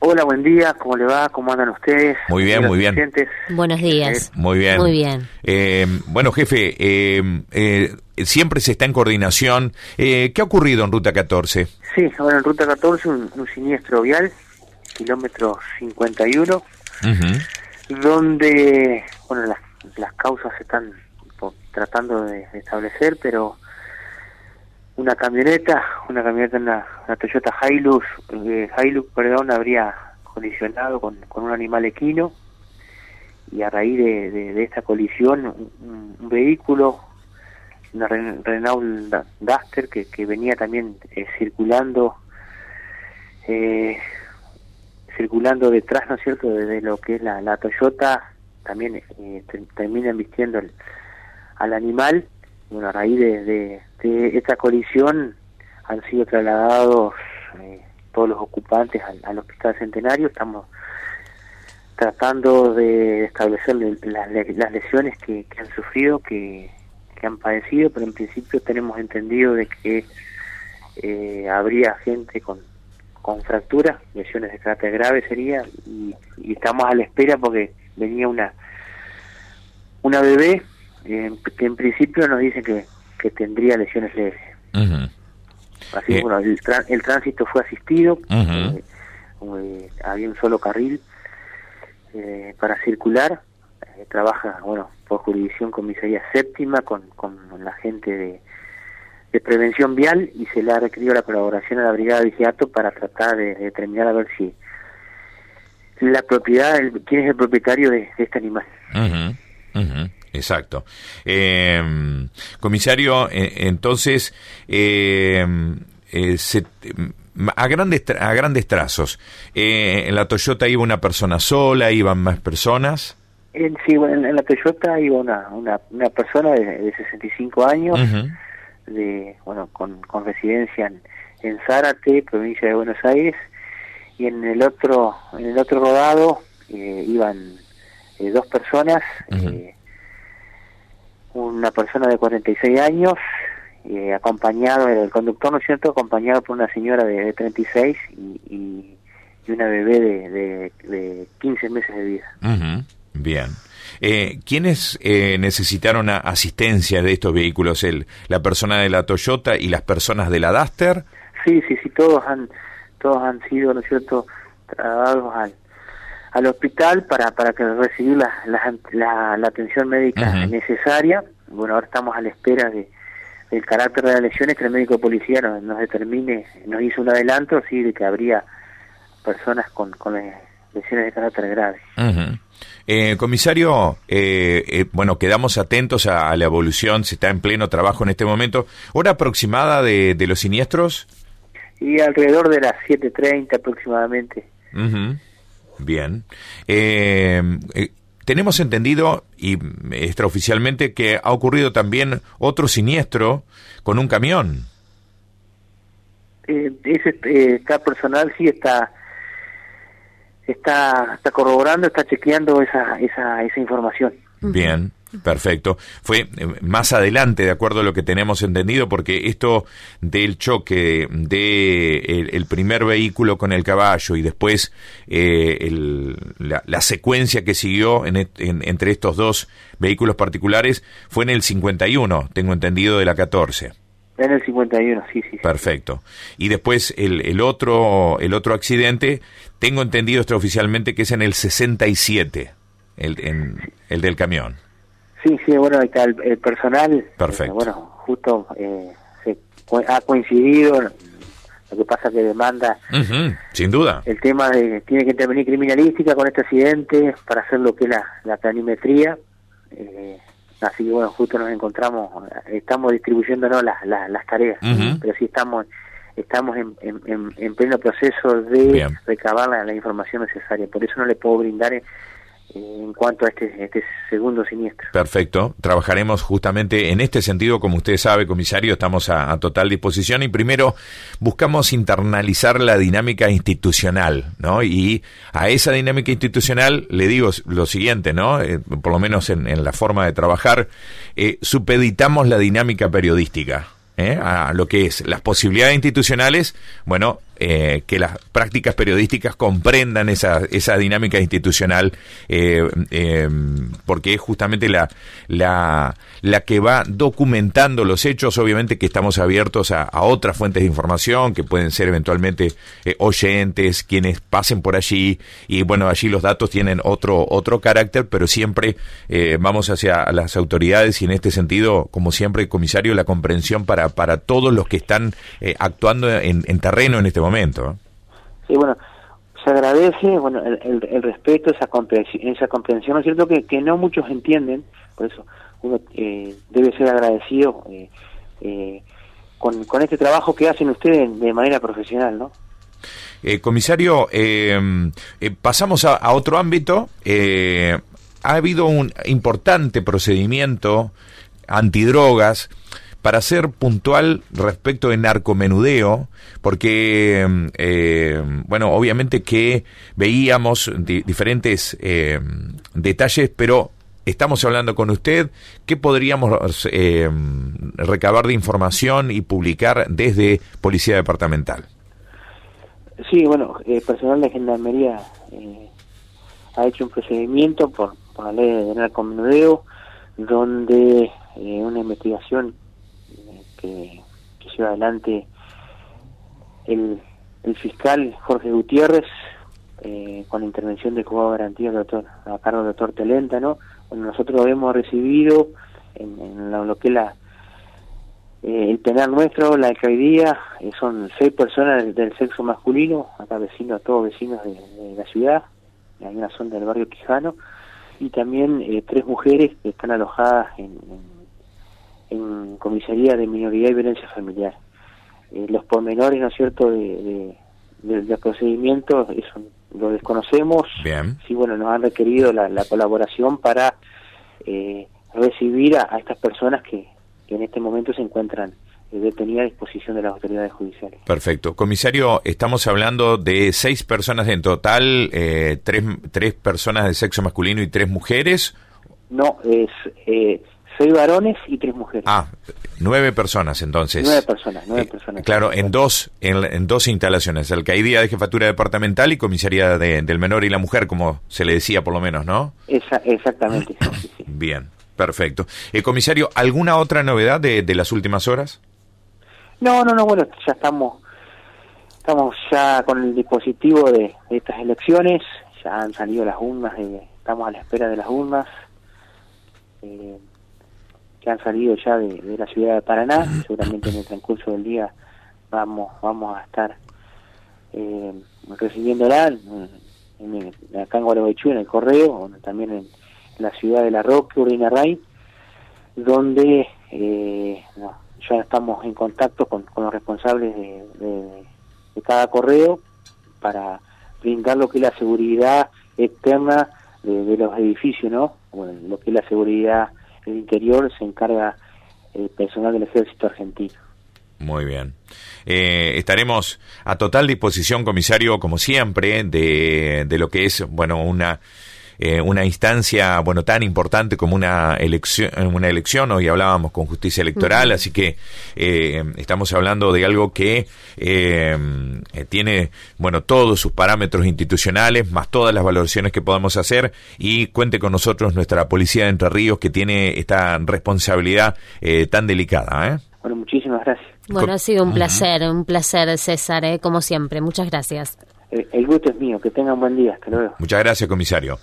Hola, buen día, ¿cómo le va? ¿Cómo andan ustedes? Muy bien, muy bien. Buenos días. Muy bien. Muy bien. Bueno, jefe, siempre se está en coordinación. ¿Qué ha ocurrido en Ruta 14? Sí, bueno, en Ruta 14 un siniestro vial, kilómetro 51, donde, bueno, las causas se están tratando de establecer, pero una camioneta, una Toyota Hilux, habría colisionado con un animal equino, y a raíz de esta colisión un vehículo, una Renault Duster que venía también circulando detrás, ¿no es cierto?, de lo que es la Toyota, también termina embistiendo al animal. Bueno, a raíz de esta colisión han sido trasladados todos los ocupantes al Hospital Centenario. Estamos tratando de establecer las lesiones que han sufrido, que han padecido, pero en principio tenemos entendido de que habría gente con fracturas, lesiones de carácter grave sería, y estamos a la espera porque venía una bebé que en principio nos dicen que tendría lesiones leves. Así que bueno, el tránsito fue asistido, había un solo carril para circular, trabaja, bueno, por jurisdicción comisaría séptima con la gente de prevención vial, y se le ha requerido la colaboración a la brigada de vigilato para tratar de determinar a ver si la propiedad, quién es el propietario de este animal. Exacto. Comisario, entonces, a grandes trazos, en la Toyota iba una persona sola, iban más personas. Sí, bueno, en la Toyota iba una persona de 65 años, con residencia en Zárate, provincia de Buenos Aires, y en el otro rodado iban dos personas. Una persona de 46 años, acompañado, el conductor, ¿no es cierto?, acompañado por una señora de 36 y una bebé de 15 meses de vida. Bien. ¿Quiénes necesitaron asistencia de estos vehículos? ¿La persona de la Toyota y las personas de la Duster? Sí, todos han sido, ¿no es cierto?, trasladados al hospital para que recibir la atención médica necesaria. Bueno, ahora estamos a la espera del carácter de las lesiones, que el médico de policía nos determine, nos hizo un adelanto, sí, de que habría personas con lesiones de carácter grave. Comisario, bueno, quedamos atentos a la evolución, se está en pleno trabajo en este momento. ¿Hora aproximada de los siniestros? Y alrededor de las 7:30 aproximadamente. Bien. Tenemos entendido, y extraoficialmente, que ha ocurrido también otro siniestro con un camión. Está personal, sí, está corroborando, está chequeando esa información. Bien, perfecto. Fue más adelante, de acuerdo a lo que tenemos entendido, porque esto del choque de el primer vehículo con el caballo y después la secuencia que siguió entre estos dos vehículos particulares fue en el 51, tengo entendido, de la 14. En el 51, sí. Perfecto. Y después el otro accidente, tengo entendido extraoficialmente que es en el 67, el del camión. Sí, bueno, está el personal. Perfecto. Bueno, justo ha coincidido. Lo que pasa que demanda, sin duda, el tema de tiene que intervenir criminalística con este accidente para hacer lo que es la planimetría. Así que bueno, justo nos encontramos, estamos distribuyéndonos las tareas, pero sí estamos en pleno proceso de recabar la información necesaria. Por eso no le puedo brindar en cuanto a este segundo siniestro. Perfecto, trabajaremos justamente en este sentido, como usted sabe, comisario, estamos a total disposición, y primero buscamos internalizar la dinámica institucional, ¿no? Y a esa dinámica institucional le digo lo siguiente, ¿no? Por lo menos en la forma de trabajar, supeditamos la dinámica periodística, a lo que es las posibilidades institucionales. Bueno, que las prácticas periodísticas comprendan esa dinámica institucional, porque es justamente la que va documentando los hechos. Obviamente que estamos abiertos a otras fuentes de información, que pueden ser eventualmente oyentes, quienes pasen por allí, y bueno, allí los datos tienen otro carácter, pero siempre vamos hacia las autoridades, y en este sentido, como siempre, comisario, la comprensión para todos los que están actuando en terreno en este momento. Sí, bueno, se agradece, bueno, el respeto, esa comprensión, ¿no es cierto? Que no muchos entienden, por eso uno debe ser agradecido con este trabajo que hacen ustedes de manera profesional, ¿no? Comisario, pasamos a otro ámbito. Ha habido un importante procedimiento antidrogas. Para ser puntual respecto de narcomenudeo, porque, bueno, obviamente que veíamos diferentes detalles, pero estamos hablando con usted. ¿Qué podríamos recabar de información y publicar desde Policía Departamental? Sí, bueno, personal de Gendarmería ha hecho un procedimiento por la ley de narcomenudeo, donde una investigación que lleva adelante el fiscal Jorge Gutiérrez, con la intervención del juzgado de garantía a cargo del doctor Telenta, ¿no? Bueno, nosotros hemos recibido en lo que es el penal nuestro, la que hoy día son 6 personas del sexo masculino, acá todos vecinos de la ciudad, hay una zona del barrio Quijano, y también 3 mujeres que están alojadas en comisaría de minoría y violencia familiar. Los pormenores, ¿no es cierto?, del procedimiento, eso lo desconocemos. Bien. Sí, bueno, nos han requerido la colaboración para recibir a estas personas que en este momento se encuentran detenidas a disposición de las autoridades judiciales. Perfecto. Comisario, estamos hablando de 6 personas en total, 3 personas de sexo masculino y 3 mujeres. No, es 6 varones y 3 mujeres. 9 personas entonces. 9 personas. Claro, en dos instalaciones, alcaidía de jefatura departamental y comisaría del menor y la mujer, como se le decía por lo menos, ¿no? Exactamente. Sí. Bien, perfecto. Comisario, ¿alguna otra novedad de las últimas horas? No, bueno, ya estamos ya con el dispositivo de estas elecciones, ya han salido las urnas, estamos a la espera de las urnas, que han salido ya de la ciudad de Paraná. Seguramente en el transcurso del día vamos a estar recibiéndola acá en Gualeguaychú, en el Correo, también en la ciudad de La Roque, Urdinarray, donde ya estamos en contacto con los responsables de cada correo para brindar lo que es la seguridad externa de los edificios, ¿no? Bueno, lo que es la seguridad del interior se encarga el personal del Ejército Argentino. Muy bien. Estaremos a total disposición, comisario, como siempre, de lo que es, bueno, una instancia, bueno, tan importante como una elección. Hoy hablábamos con Justicia Electoral, así que estamos hablando de algo que tiene, bueno, todos sus parámetros institucionales, más todas las valoraciones que podamos hacer, y cuente con nosotros nuestra Policía de Entre Ríos, que tiene esta responsabilidad tan delicada, ¿eh? Bueno, muchísimas gracias. Bueno, ha sido un placer, César, como siempre. Muchas gracias. El gusto es mío. Que tengan buen día. Hasta luego. Muchas gracias, comisario.